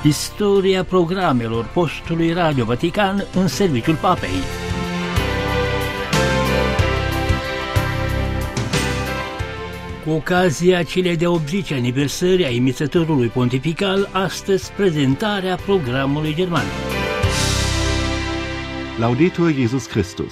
Istoria programelor postului Radio Vatican în serviciul Papei. Cu ocazia celei de 80 aniversări a emițătorului pontifical, astăzi prezentarea programului german. Laudetur Jesus Christus.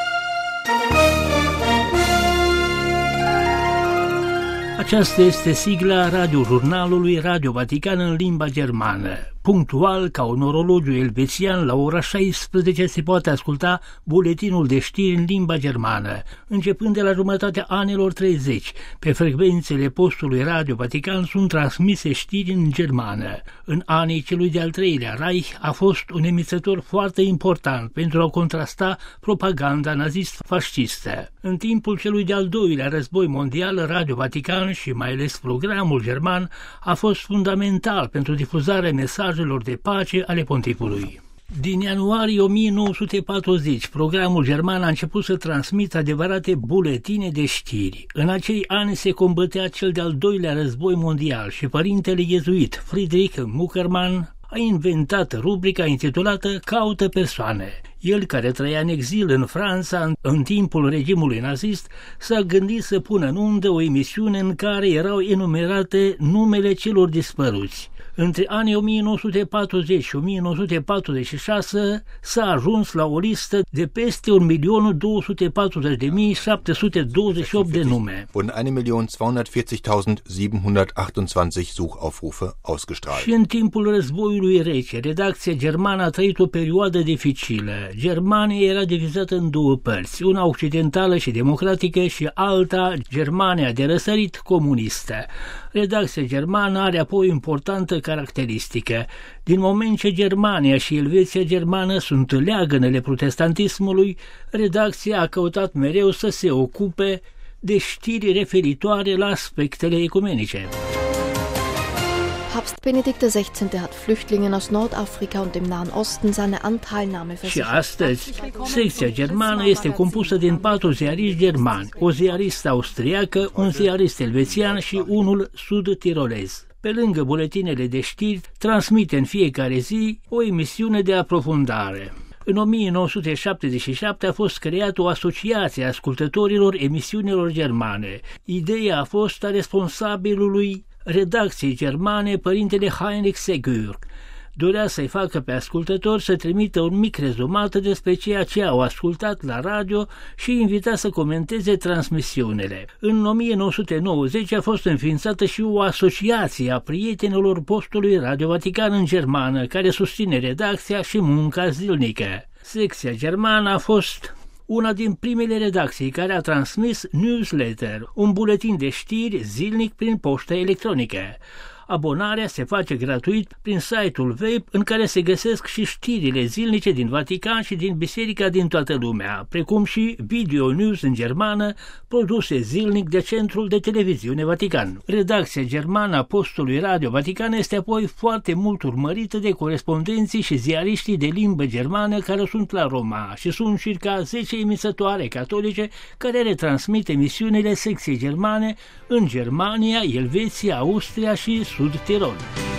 Aceasta este sigla radiojurnalului Radio Vatican în limba germană. Punctual, ca un orologiu elvețian, la ora 16 se poate asculta buletinul de știri în limba germană, începând de la jumătatea anilor 30. Pe frecvențele postului Radio Vatican sunt transmise știri în germană. În anii celui de-al treilea Reich a fost un emițător foarte important pentru a contrasta propaganda nazist-fascistă. În timpul celui de-al doilea război mondial, Radio Vatican și mai ales programul german a fost fundamental pentru difuzarea mesajelor de pace ale pontifului. Din ianuarie 1940, programul german a început să transmită adevărate buletine de știri. În acei ani se combătea cel de-al doilea război mondial și părintele iezuit Friedrich Muckermann a inventat rubrica intitulată Caută persoane. El, care trăia în exil în Franța în timpul regimului nazist, s-a gândit să pună în undă o emisiune în care erau enumerate numele celor dispăruți. Între anii 1940 și 1946 s-a ajuns la o listă de peste 1.240.728 de nume. Wurden 1.240.728 Suchaufrufe ausgestrahlt. Și în timpul războiului rece, redacția germană a trăit o perioadă dificilă. Germania era divizată în două părți, una occidentală și democratică și alta, Germania de răsărit, comunistă. Redacția germană are apoi o importantă caracteristică. Din moment ce Germania și Elveția germană sunt leagănele protestantismului, redacția a căutat mereu să se ocupe de știri referitoare la aspectele ecumenice. Papst Benedikt XVI. Hat Flüchtlingen aus Nordafrika und dem Nahen Osten seine Anteilnahme versichert. Și astăzi, secția germană este compusă din 4 ziariști germani, o ziaristă austriacă, un ziarist elvețian și unul sud-tirolez. Pe lângă buletinele de știri, transmite în fiecare zi o emisiune de aprofundare. În 1977 a fost creată o asociație a ascultătorilor emisiunilor germane. Ideea a fost a responsabilului redacției germane, părintele Heinrich Segur. Dorea să-i facă pe ascultători să trimită un mic rezumat despre ceea ce au ascultat la radio și invita să comenteze transmisiunile. În 1990 a fost înființată și o asociație a prietenilor postului Radio Vatican în germană, care susține redacția și munca zilnică. Secția germană a fost una din primele redacții care a transmis newsletter, un buletin de știri zilnic prin poștă electronică. Abonarea se face gratuit prin site-ul web în care se găsesc și știrile zilnice din Vatican și din biserica din toată lumea, precum și video news în germană produse zilnic de Centrul de Televiziune Vatican. Redacția germană a postului Radio Vatican este apoi foarte mult urmărită de corespondenții și ziariștii de limbă germană care sunt la Roma și sunt circa 10 emițătoare catolice care retransmit emisiunile secției germane în Germania, Elveția, Austria și Sud-Tirol.